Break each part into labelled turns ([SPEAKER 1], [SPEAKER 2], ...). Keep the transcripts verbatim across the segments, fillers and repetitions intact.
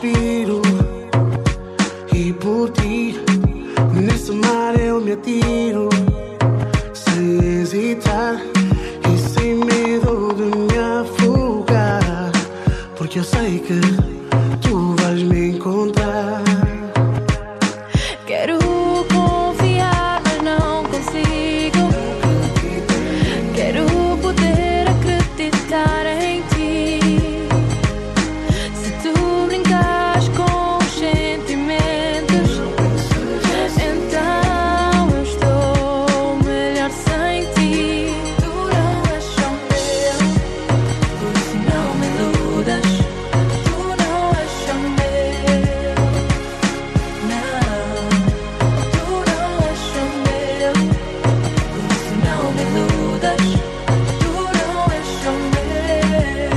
[SPEAKER 1] respiro. E por ti, nesse mar eu me atiro, sem hesitar e sem medo de me afogar, porque eu sei que tu vais me encontrar.
[SPEAKER 2] Quero confiar, mas não consigo. Quero poder acreditar em ti. Se tu brincas com os sentimentos, então eu estou melhor sem ti. Tu não és só meu, por isso não me iludas. Tu não és só meu, não. Tu não és só meu, por isso não me iludas. Tu não és só meu,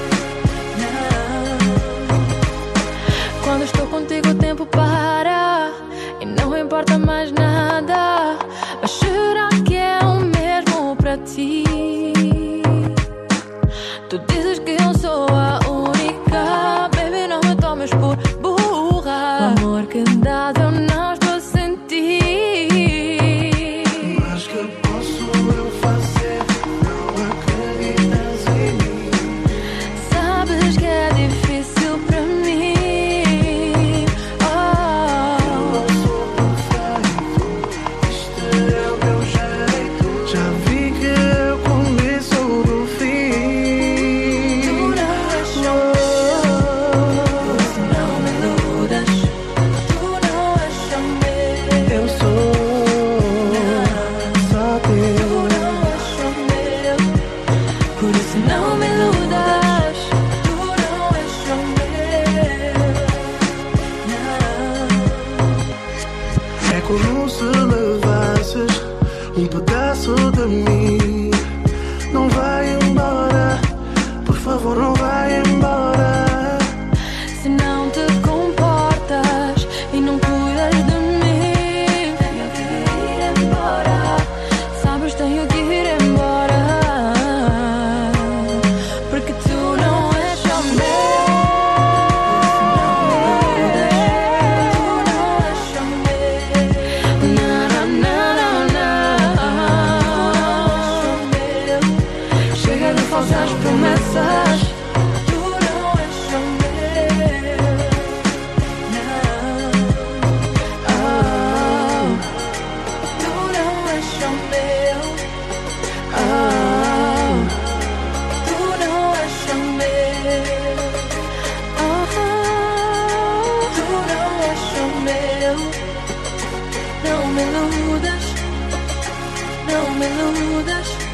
[SPEAKER 2] não. Quando estou contigo o tempo para e não importa mais nada. Mas será que é o mesmo para ti? Tu dizes que eu sou a única, baby, não me tomes por burra. O amor que dás eu não estou a sentir.
[SPEAKER 1] Mas que posso eu fazer? Não acreditas em mim.
[SPEAKER 2] Sabes que é difícil para mim. Oh,
[SPEAKER 1] Não sou perfeito, este é o meu jeito. Já vi que eu começo do fim.
[SPEAKER 2] tu não és só meu, por isso não me iludas. Tu não és só meu,
[SPEAKER 1] Eu sou só
[SPEAKER 2] tu
[SPEAKER 1] teu.
[SPEAKER 2] não és só meu, por isso não me iludas. Tu não és só meu, não.
[SPEAKER 1] É como se levasses um pedaço de mim. Não vai embora, por favor, não vai embora.
[SPEAKER 2] Se não te comportas e não cuidas de mim, tenho que ir embora. Sabes, tenho que ir embora. Porque tu não és só meu. Tu não és só meu. Na, na, na, na, na. Chega de falsas promessas. Tu não és só meu, não. Oh, tu não és só meu. Oh, tu não és só meu. Oh, tu não és só meu. Não me iludas, não me iludas.